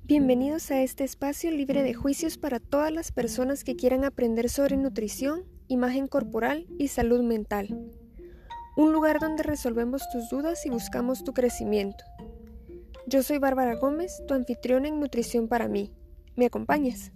Bienvenidos a este espacio libre de juicios para todas las personas que quieran aprender sobre nutrición, imagen corporal y salud mental. Un lugar donde resolvemos tus dudas y buscamos tu crecimiento. Yo soy Bárbara Gómez, tu anfitriona en Nutrición para mí. ¿Me acompañas?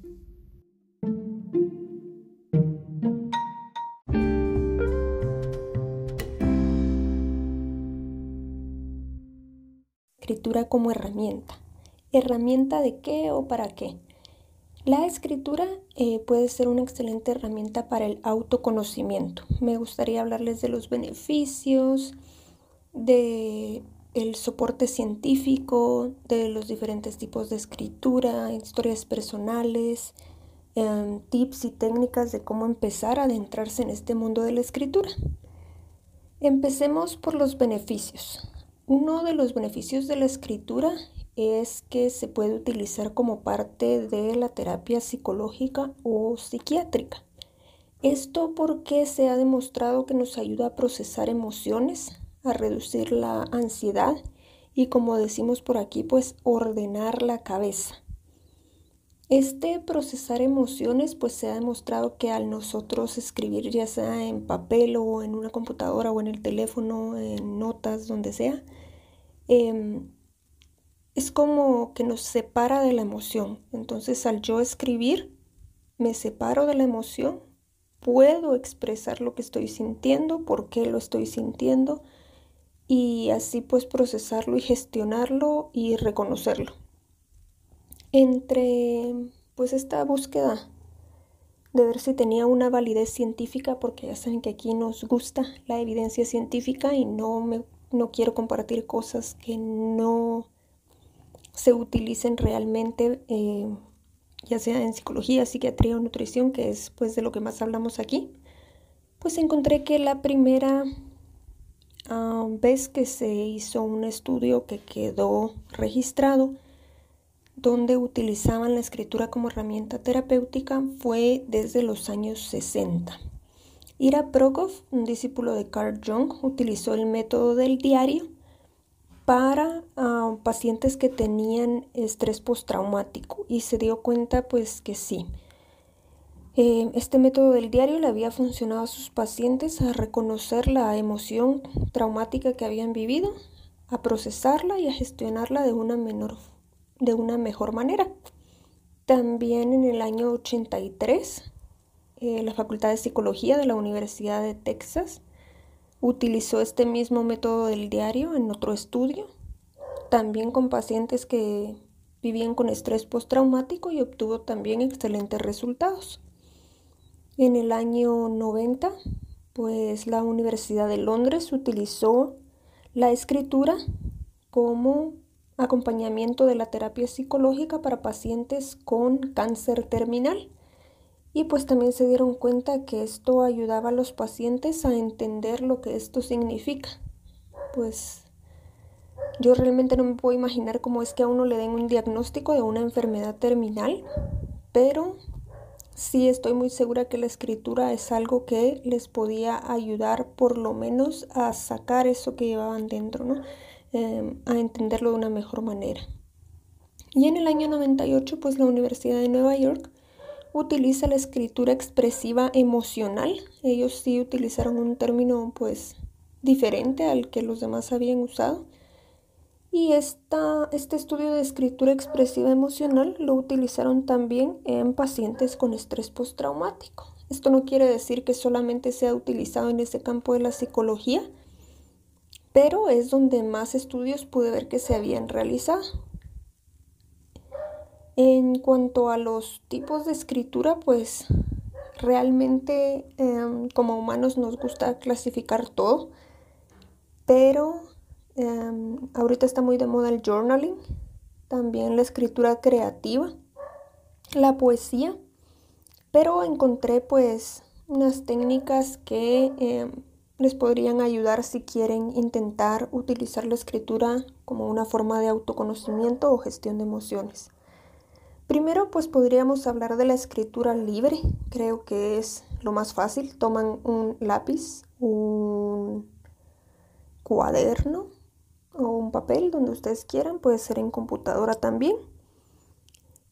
Escritura como herramienta. ¿Herramienta de qué o para qué? La escritura puede ser una excelente herramienta para el autoconocimiento. Me gustaría hablarles de los beneficios, de el soporte científico, de los diferentes tipos de escritura, historias personales, tips y técnicas de cómo empezar a adentrarse en este mundo de la escritura. Empecemos por los beneficios. Uno de los beneficios de la escritura es que se puede utilizar como parte de la terapia psicológica o psiquiátrica. Esto porque se ha demostrado que nos ayuda a procesar emociones, a reducir la ansiedad y, como decimos por aquí, pues ordenar la cabeza. Este procesar emociones pues se ha demostrado que al nosotros escribir, ya sea en papel o en una computadora o en el teléfono, en notas, donde sea, es como que nos separa de la emoción. Entonces, al yo escribir, me separo de la emoción, puedo expresar lo que estoy sintiendo, por qué lo estoy sintiendo, y así pues procesarlo y gestionarlo y reconocerlo. Entre pues esta búsqueda de ver si tenía una validez científica, porque ya saben que aquí nos gusta la evidencia científica y no quiero compartir cosas que no se utilicen realmente, ya sea en psicología, psiquiatría o nutrición, que es pues de lo que más hablamos aquí. Pues encontré que la primera vez que se hizo un estudio que quedó registrado donde utilizaban la escritura como herramienta terapéutica fue desde los años 60. Ira Prokof, un discípulo de Carl Jung, utilizó el método del diario para pacientes que tenían estrés postraumático y se dio cuenta pues que sí. Este método del diario le había funcionado a sus pacientes a reconocer la emoción traumática que habían vivido, a procesarla y a gestionarla de una mejor manera. También en el año 83, la Facultad de Psicología de la Universidad de Texas utilizó este mismo método del diario en otro estudio, también con pacientes que vivían con estrés postraumático y obtuvo también excelentes resultados. En el año 90, pues la Universidad de Londres utilizó la escritura como acompañamiento de la terapia psicológica para pacientes con cáncer terminal. Y pues también se dieron cuenta que esto ayudaba a los pacientes a entender lo que esto significa. Pues yo realmente no me puedo imaginar cómo es que a uno le den un diagnóstico de una enfermedad terminal, pero sí estoy muy segura que la escritura es algo que les podía ayudar por lo menos a sacar eso que llevaban dentro, ¿no? A entenderlo de una mejor manera. Y en el año 98, pues la Universidad de Nueva York utiliza la escritura expresiva emocional. Ellos sí utilizaron un término pues diferente al que los demás habían usado. Y este estudio de escritura expresiva emocional lo utilizaron también en pacientes con estrés postraumático. Esto no quiere decir que solamente sea utilizado en ese campo de la psicología, pero es donde más estudios pude ver que se habían realizado. En cuanto a los tipos de escritura, pues realmente como humanos nos gusta clasificar todo, pero ahorita está muy de moda el journaling, también la escritura creativa, la poesía, pero encontré pues unas técnicas que les podrían ayudar si quieren intentar utilizar la escritura como una forma de autoconocimiento o gestión de emociones. Primero, pues podríamos hablar de la escritura libre. Creo que es lo más fácil. Toman un lápiz, un cuaderno o un papel donde ustedes quieran. Puede ser en computadora también.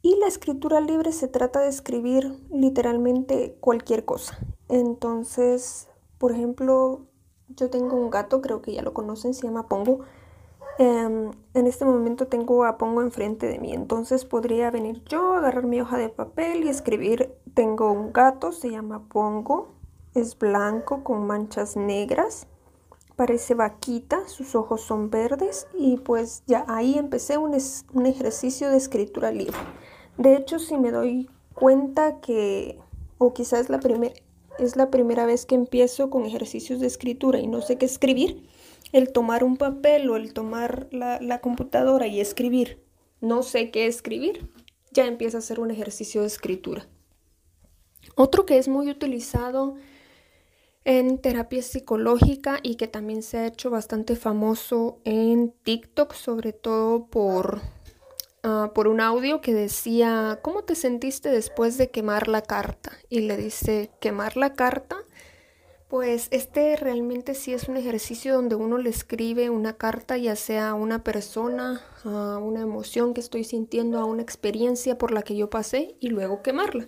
Y la escritura libre se trata de escribir literalmente cualquier cosa. Entonces, por ejemplo, yo tengo un gato, creo que ya lo conocen, se llama Pongo. En este momento tengo a Pongo enfrente de mí, entonces podría venir yo, agarrar mi hoja de papel y escribir: tengo un gato, se llama Pongo, es blanco con manchas negras, parece vaquita, sus ojos son verdes, y pues ya ahí empecé un ejercicio de escritura libre. De hecho, si me doy cuenta que, o quizás es la primera vez que empiezo con ejercicios de escritura y no sé qué escribir, el tomar un papel o el tomar la computadora y escribir, no sé qué escribir, ya empieza a ser un ejercicio de escritura. Otro que es muy utilizado en terapia psicológica y que también se ha hecho bastante famoso en TikTok, sobre todo por un audio que decía: ¿cómo te sentiste después de quemar la carta? Y le dice: quemar la carta. Pues este realmente sí es un ejercicio donde uno le escribe una carta, ya sea a una persona, a una emoción que estoy sintiendo, a una experiencia por la que yo pasé, y luego quemarla.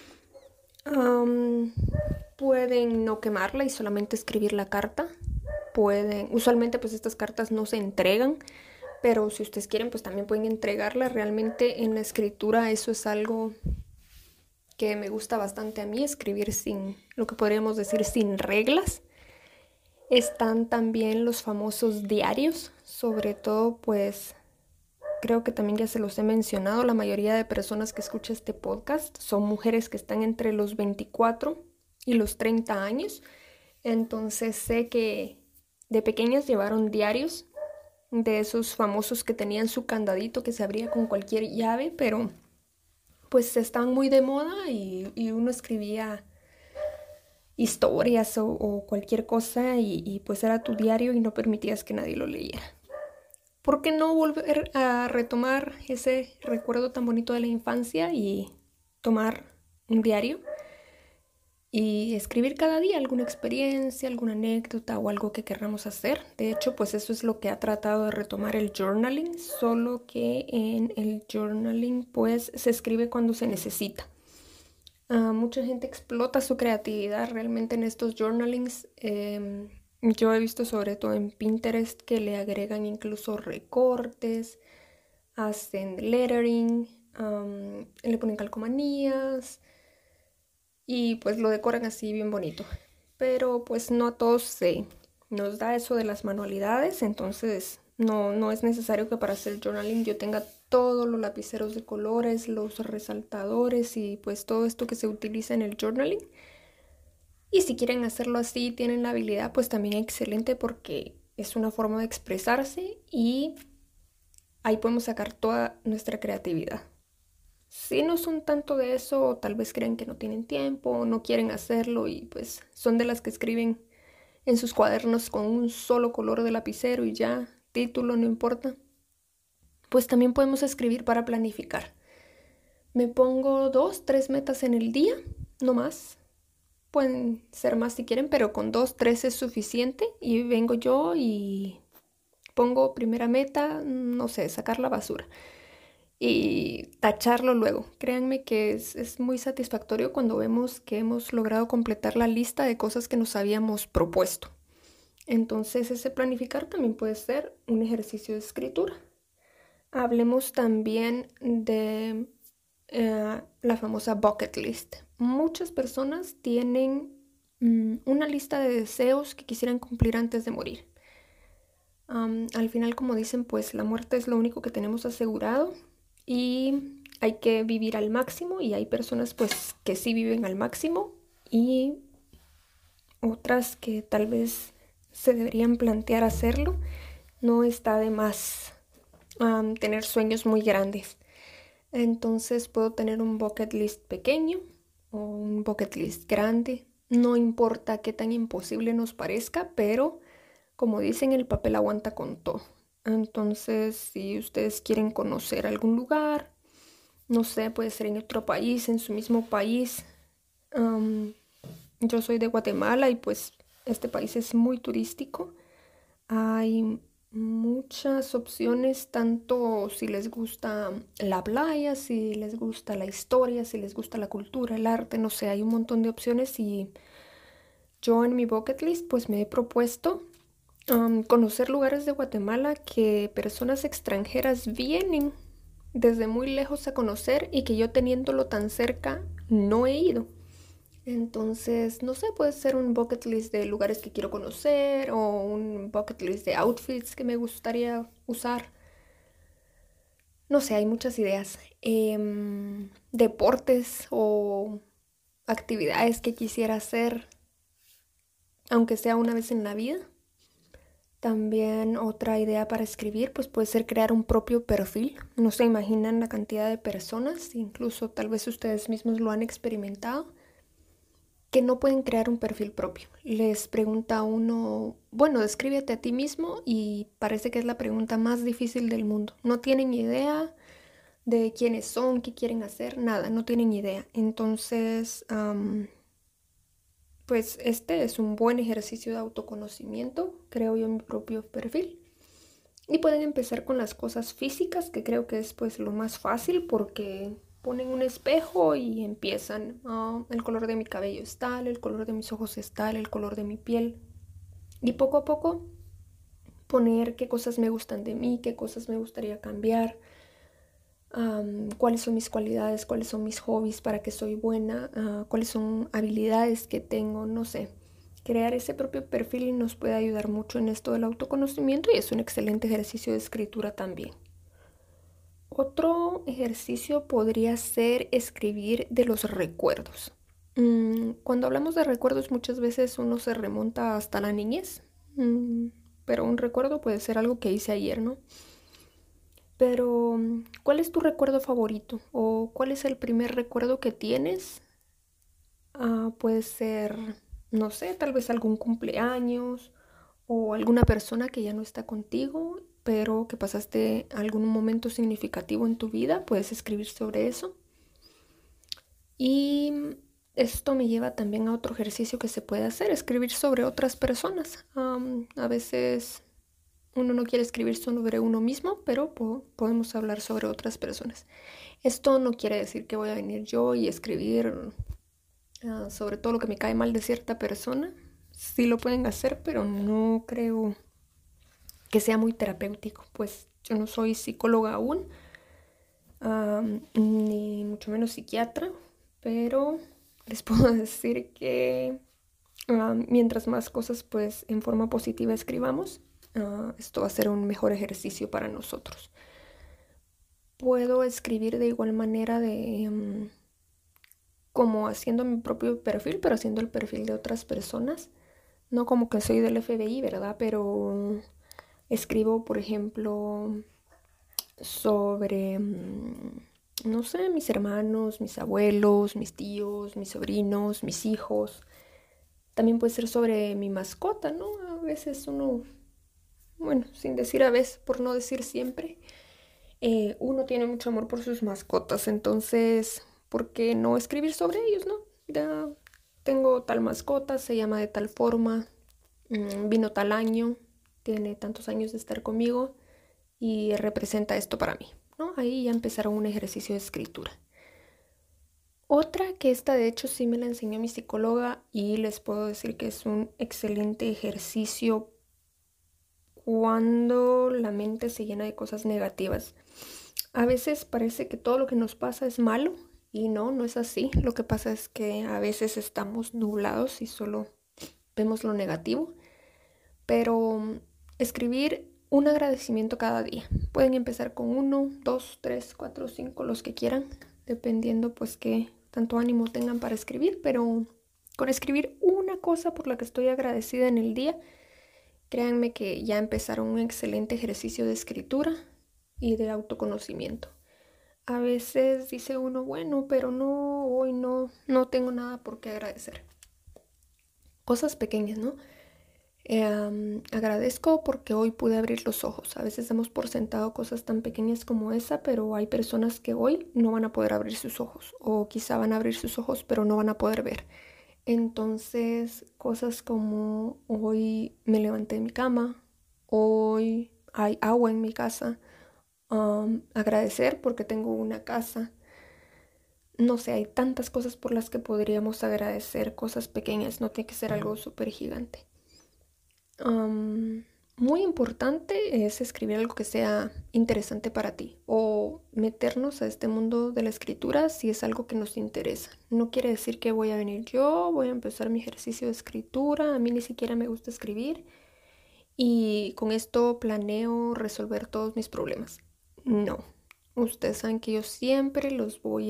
Pueden no quemarla y solamente escribir la carta. Usualmente pues estas cartas no se entregan, pero si ustedes quieren pues también pueden entregarla. Realmente en la escritura eso es algo que me gusta bastante a mí, escribir sin, lo que podríamos decir, sin reglas. Están también los famosos diarios, sobre todo pues creo que también ya se los he mencionado, la mayoría de personas que escuchan este podcast son mujeres que están entre los 24 y los 30 años. Entonces sé que de pequeñas llevaron diarios, de esos famosos que tenían su candadito que se abría con cualquier llave, pero pues estaban muy de moda y uno escribía historias o cualquier cosa y pues era tu diario y no permitías que nadie lo leyera. ¿Por qué no volver a retomar ese recuerdo tan bonito de la infancia y tomar un diario y escribir cada día alguna experiencia, alguna anécdota o algo que queramos hacer? De hecho, pues eso es lo que ha tratado de retomar el journaling, solo que en el journaling pues se escribe cuando se necesita. Mucha gente explota su creatividad realmente en estos journalings. Yo he visto sobre todo en Pinterest que le agregan incluso recortes, hacen lettering, le ponen calcomanías y pues lo decoran así bien bonito. Pero pues no a todos nos da eso de las manualidades, entonces no es necesario que para hacer journaling yo tenga todos los lapiceros de colores, los resaltadores y pues todo esto que se utiliza en el journaling. Y si quieren hacerlo así, tienen la habilidad, pues también excelente, porque es una forma de expresarse y ahí podemos sacar toda nuestra creatividad. Si no son tanto de eso, o tal vez creen que no tienen tiempo, o no quieren hacerlo y pues son de las que escriben en sus cuadernos con un solo color de lapicero y ya, título, no importa, pues también podemos escribir para planificar. Me pongo 2, 3 metas en el día, no más. Pueden ser más si quieren, pero con 2, 3 es suficiente. Y vengo yo y pongo primera meta, no sé, sacar la basura y tacharlo luego. Créanme que es muy satisfactorio cuando vemos que hemos logrado completar la lista de cosas que nos habíamos propuesto. Entonces ese planificar también puede ser un ejercicio de escritura. Hablemos también de la famosa bucket list. Muchas personas tienen una lista de deseos que quisieran cumplir antes de morir. Al final, como dicen, pues la muerte es lo único que tenemos asegurado y hay que vivir al máximo, y hay personas pues que sí viven al máximo y otras que tal vez se deberían plantear hacerlo. No está de más tener sueños muy grandes. Entonces puedo tener un bucket list pequeño o un bucket list grande. No importa qué tan imposible nos parezca, pero como dicen, el papel aguanta con todo. Entonces, si ustedes quieren conocer algún lugar, no sé, puede ser en otro país, en su mismo país. Yo soy de Guatemala y pues este país es muy turístico. Hay muchas opciones, tanto si les gusta la playa, si les gusta la historia, si les gusta la cultura, el arte, no sé, hay un montón de opciones y yo en mi bucket list pues me he propuesto conocer lugares de Guatemala que personas extranjeras vienen desde muy lejos a conocer y que yo teniéndolo tan cerca no he ido. Entonces, no sé, puede ser un bucket list de lugares que quiero conocer o un bucket list de outfits que me gustaría usar. No sé, hay muchas ideas. Deportes o actividades que quisiera hacer, aunque sea una vez en la vida. También otra idea para escribir, pues puede ser crear un propio perfil. No se imaginan la cantidad de personas, incluso tal vez ustedes mismos lo han experimentado, que no pueden crear un perfil propio. Les pregunta a uno, bueno, descríbete a ti mismo y parece que es la pregunta más difícil del mundo. No tienen idea de quiénes son, qué quieren hacer, nada, no tienen idea. Entonces, pues este es un buen ejercicio de autoconocimiento, creo yo mi propio perfil. Y pueden empezar con las cosas físicas, que creo que es pues lo más fácil porque ponen un espejo y empiezan. El color de mi cabello es tal, el color de mis ojos es tal, el color de mi piel. Y poco a poco poner qué cosas me gustan de mí, qué cosas me gustaría cambiar, cuáles son mis cualidades, cuáles son mis hobbies, para qué soy buena, cuáles son habilidades que tengo, no sé. Crear ese propio perfil nos puede ayudar mucho en esto del autoconocimiento y es un excelente ejercicio de escritura también. Otro ejercicio podría ser escribir de los recuerdos. Cuando hablamos de recuerdos muchas veces uno se remonta hasta la niñez, pero un recuerdo puede ser algo que hice ayer, ¿no? Pero, ¿cuál es tu recuerdo favorito? ¿O cuál es el primer recuerdo que tienes? Puede ser, no sé, tal vez algún cumpleaños o alguna persona que ya no está contigo, pero que pasaste algún momento significativo en tu vida. Puedes escribir sobre eso. Y esto me lleva también a otro ejercicio que se puede hacer, escribir sobre otras personas. A veces uno no quiere escribir sobre uno mismo, pero podemos hablar sobre otras personas. Esto no quiere decir que voy a venir yo y escribir sobre todo lo que me cae mal de cierta persona. Sí lo pueden hacer, pero no creo que sea muy terapéutico, pues yo no soy psicóloga aún, ni mucho menos psiquiatra, pero les puedo decir que mientras más cosas pues en forma positiva escribamos, esto va a ser un mejor ejercicio para nosotros. Puedo escribir de igual manera de como haciendo mi propio perfil, pero haciendo el perfil de otras personas. No como que soy del FBI, ¿verdad? Pero escribo, por ejemplo, sobre, no sé, mis hermanos, mis abuelos, mis tíos, mis sobrinos, mis hijos. También puede ser sobre mi mascota, ¿no? A veces uno, bueno, sin decir a veces, por no decir siempre, uno tiene mucho amor por sus mascotas, entonces, ¿por qué no escribir sobre ellos, no? Ya tengo tal mascota, se llama de tal forma, vino tal año, tiene tantos años de estar conmigo y representa esto para mí, ¿no? Ahí ya empezaron un ejercicio de escritura. Otra que esta de hecho sí me la enseñó mi psicóloga y les puedo decir que es un excelente ejercicio cuando la mente se llena de cosas negativas. A veces parece que todo lo que nos pasa es malo y no, no es así. Lo que pasa es que a veces estamos nublados y solo vemos lo negativo. Pero escribir un agradecimiento cada día. Pueden empezar con 1, 2, 3, 4, 5, los que quieran, dependiendo pues qué tanto ánimo tengan para escribir, pero con escribir una cosa por la que estoy agradecida en el día, créanme que ya empezaron un excelente ejercicio de escritura y de autoconocimiento. A veces dice uno, bueno, pero no, hoy no tengo nada por qué agradecer. Cosas pequeñas, ¿no? Agradezco porque hoy pude abrir los ojos. A veces damos por sentado cosas tan pequeñas como esa, pero hay personas que hoy no van a poder abrir sus ojos o quizá van a abrir sus ojos pero no van a poder ver. Entonces, cosas como hoy me levanté de mi cama, hoy hay agua en mi casa, agradecer porque tengo una casa. No sé, hay tantas cosas por las que podríamos agradecer, cosas pequeñas, no tiene que ser algo súper gigante. Muy importante es escribir algo que sea interesante para ti o meternos a este mundo de la escritura si es algo que nos interesa. No quiere decir que voy a empezar mi ejercicio de escritura, a mí ni siquiera me gusta escribir y con esto planeo resolver todos mis problemas. No, ustedes saben que yo siempre los voy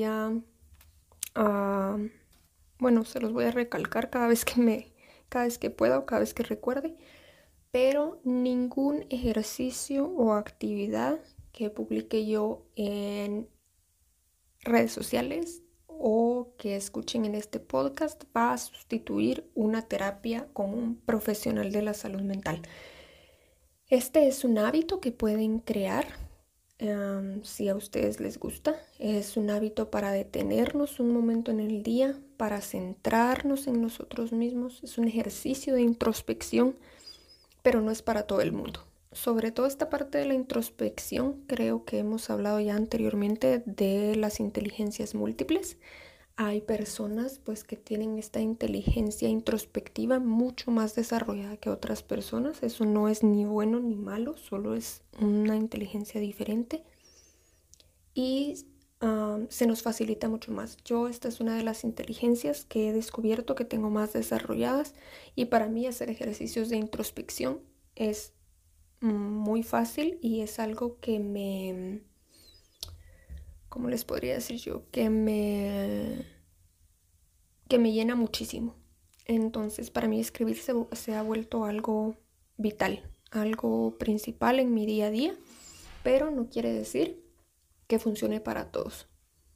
a bueno, se los voy a recalcar cada vez que pueda o cada vez que recuerde, pero ningún ejercicio o actividad que publique yo en redes sociales o que escuchen en este podcast va a sustituir una terapia con un profesional de la salud mental. Este es un hábito que pueden crear si a ustedes les gusta. Es un hábito para detenernos un momento en el día, para centrarnos en nosotros mismos. Es un ejercicio de introspección, pero no es para todo el mundo. Sobre todo esta parte de la introspección, creo que hemos hablado ya anteriormente de las inteligencias múltiples. Hay personas pues que tienen esta inteligencia introspectiva mucho más desarrollada que otras personas. Eso no es ni bueno ni malo, solo es una inteligencia diferente y se nos facilita mucho más. Esta es una de las inteligencias que he descubierto que tengo más desarrolladas y para mí hacer ejercicios de introspección es muy fácil y es algo que ¿cómo les podría decir yo? Que me llena muchísimo. Entonces, para mí escribir se ha vuelto algo vital, algo principal en mi día a día, pero no quiere decir que funcione para todos.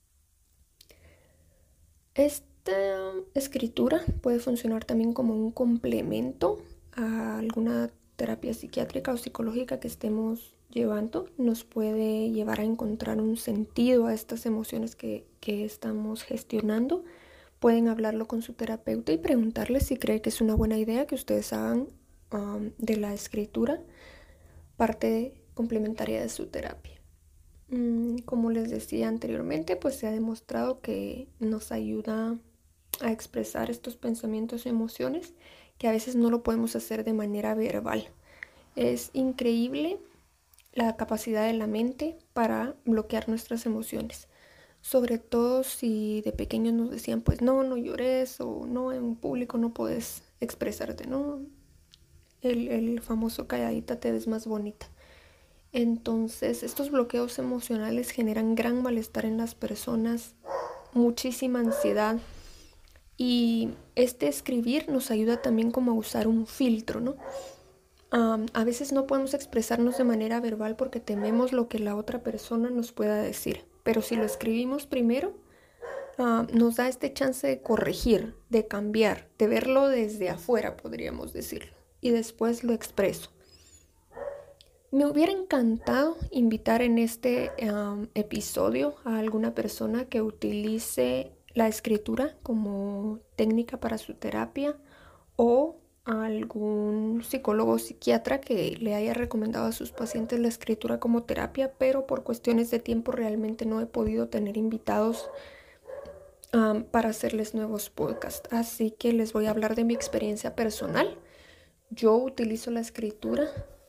Esta escritura puede funcionar también como un complemento a alguna terapia psiquiátrica o psicológica que estemos llevando. Nos puede llevar a encontrar un sentido a estas emociones que estamos gestionando. Pueden hablarlo con su terapeuta y preguntarle si cree que es una buena idea que ustedes hagan de la escritura parte complementaria de su terapia. Como les decía anteriormente, pues se ha demostrado que nos ayuda a expresar estos pensamientos y emociones que a veces no lo podemos hacer de manera verbal. Es increíble la capacidad de la mente para bloquear nuestras emociones. Sobre todo si de pequeños nos decían, pues no llores o no, en público no puedes expresarte, ¿no? El famoso calladita te ves más bonita. Entonces, estos bloqueos emocionales generan gran malestar en las personas, muchísima ansiedad. Y este escribir nos ayuda también como a usar un filtro, ¿no? A veces no podemos expresarnos de manera verbal porque tememos lo que la otra persona nos pueda decir. Pero si lo escribimos primero, nos da este chance de corregir, de cambiar, de verlo desde afuera, podríamos decirlo. Y después lo expreso. Me hubiera encantado invitar en este episodio a alguna persona que utilice la escritura como técnica para su terapia o a algún psicólogo o psiquiatra que le haya recomendado a sus pacientes la escritura como terapia, pero por cuestiones de tiempo realmente no he podido tener invitados para hacerles nuevos podcasts. Así que les voy a hablar de mi experiencia personal. Yo utilizo la escritura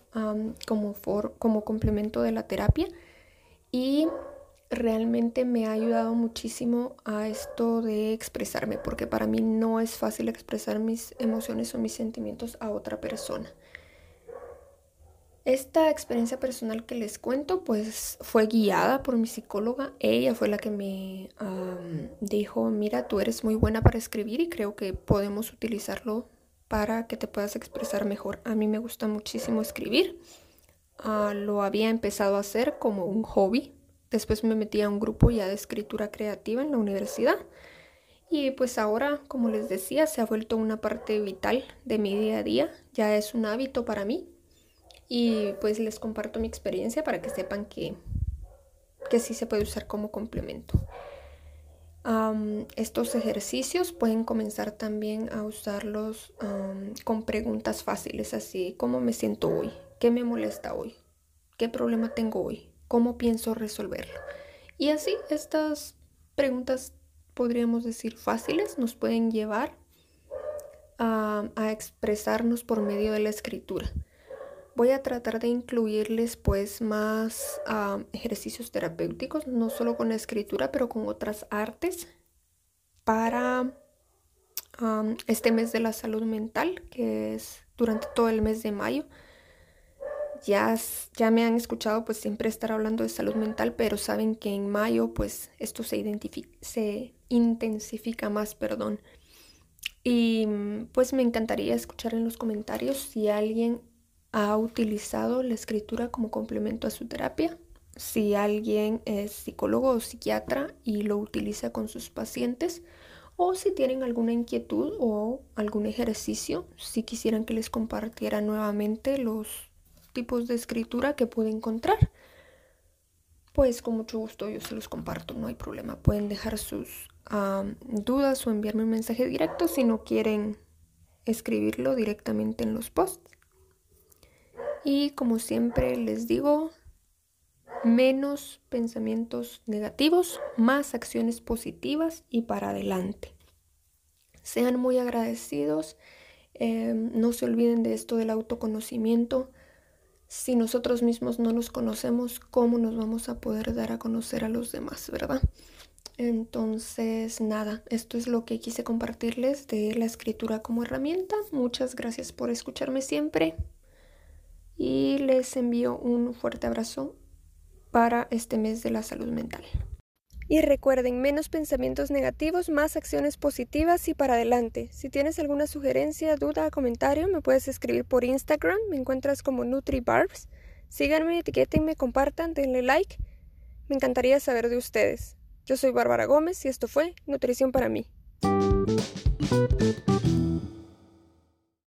como complemento de la terapia y realmente me ha ayudado muchísimo a esto de expresarme, porque para mí no es fácil expresar mis emociones o mis sentimientos a otra persona. Esta experiencia personal que les cuento pues fue guiada por mi psicóloga. Ella fue la que me dijo, mira, tú eres muy buena para escribir y creo que podemos utilizarlo para que te puedas expresar mejor. A mí me gusta muchísimo escribir. Lo había empezado a hacer como un hobby. Después me metí a un grupo ya de escritura creativa en la universidad. Y pues ahora, como les decía, se ha vuelto una parte vital de mi día a día. Ya es un hábito para mí. Y pues les comparto mi experiencia para que sepan que sí se puede usar como complemento. Estos ejercicios pueden comenzar también a usarlos con preguntas fáciles, así: ¿cómo me siento hoy? ¿Qué me molesta hoy? ¿Qué problema tengo hoy? ¿Cómo pienso resolverlo? Y así, estas preguntas, podríamos decir fáciles, nos pueden llevar a expresarnos por medio de la escritura. Voy a tratar de incluirles pues más ejercicios terapéuticos, no solo con la escritura, pero con otras artes para este mes de la salud mental, que es durante todo el mes de mayo. Ya me han escuchado pues siempre estar hablando de salud mental, pero saben que en mayo pues esto se intensifica más, Y pues me encantaría escuchar en los comentarios si alguien ha utilizado la escritura como complemento a su terapia, si alguien es psicólogo o psiquiatra y lo utiliza con sus pacientes, o si tienen alguna inquietud o algún ejercicio, si quisieran que les compartiera nuevamente los tipos de escritura que pude encontrar, pues con mucho gusto yo se los comparto, no hay problema. Pueden dejar sus dudas o enviarme un mensaje directo si no quieren escribirlo directamente en los posts. Y como siempre les digo, menos pensamientos negativos, más acciones positivas y para adelante. Sean muy agradecidos, no se olviden de esto del autoconocimiento. Si nosotros mismos no nos conocemos, ¿cómo nos vamos a poder dar a conocer a los demás, verdad? Entonces, nada, esto es lo que quise compartirles de la escritura como herramienta. Muchas gracias por escucharme siempre y les envío un fuerte abrazo para este mes de la salud mental. Y recuerden, menos pensamientos negativos, más acciones positivas y para adelante. Si tienes alguna sugerencia, duda, comentario, me puedes escribir por Instagram. Me encuentras como NutriBarbs. Síganme, etiquétenme, compartan, denle like. Me encantaría saber de ustedes. Yo soy Bárbara Gómez y esto fue Nutrición para mí.